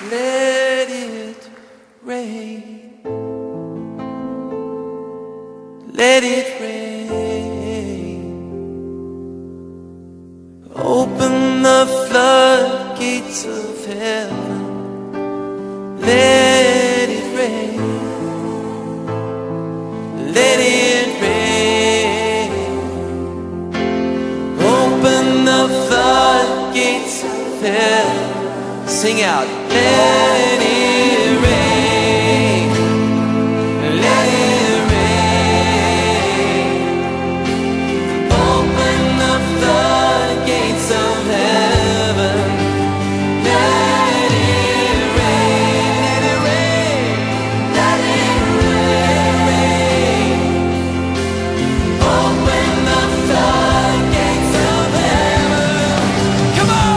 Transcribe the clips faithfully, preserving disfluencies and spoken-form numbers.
let it rain, let it rain. Open the floodgates of heaven, let it rain, let it rain. Open the floodgates of heaven. Sing out, let it rain, let it rain. Open the floodgates of heaven, let it rain, let it rain, let it rain. Open the floodgates of heaven. Come on!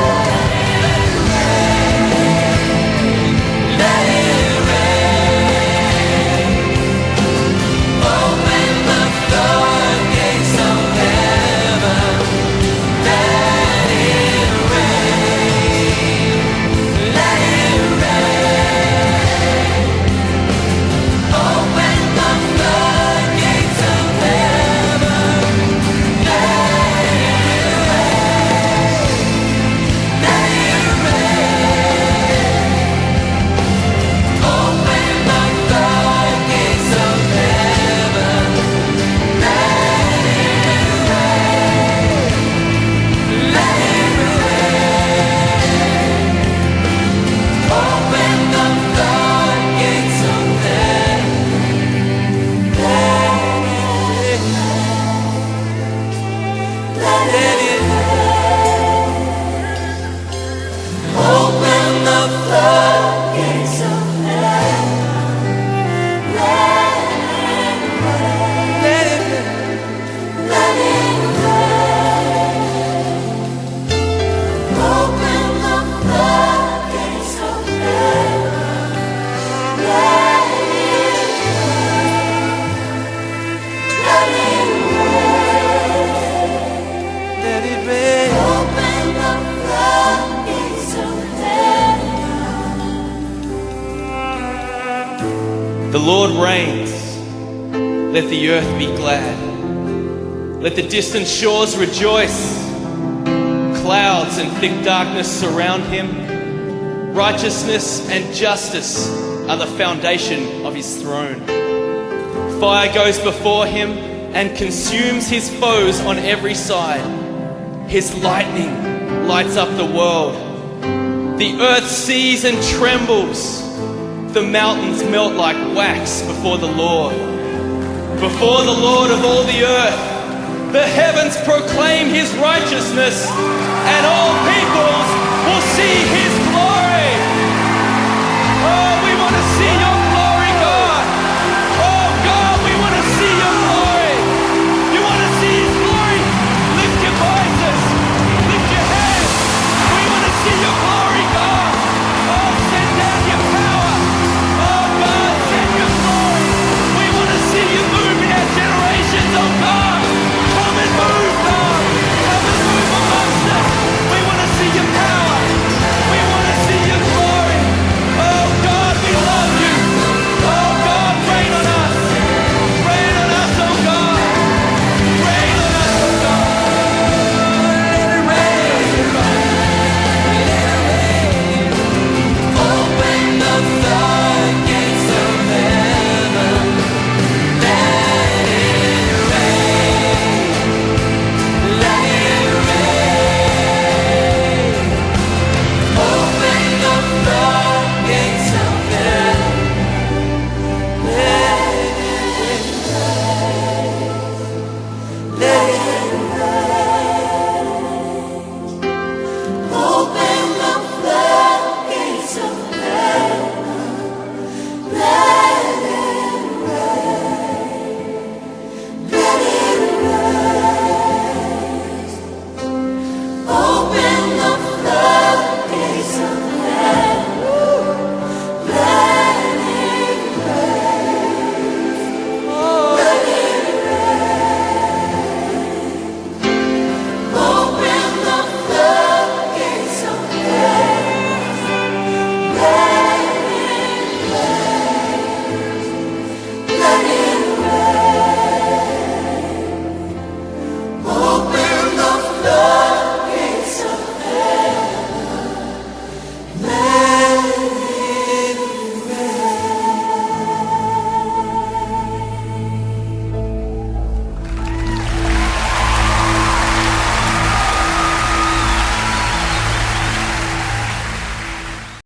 The Lord reigns, let the earth be glad. Let the distant shores rejoice. Clouds and thick darkness surround him. Righteousness and justice are the foundation of his throne. Fire goes before him and consumes his foes on every side. His lightning lights up the world. The earth sees and trembles. The mountains melt like wax before the Lord. Before the Lord of all the earth, the heavens proclaim his righteousness, and all peoples will see his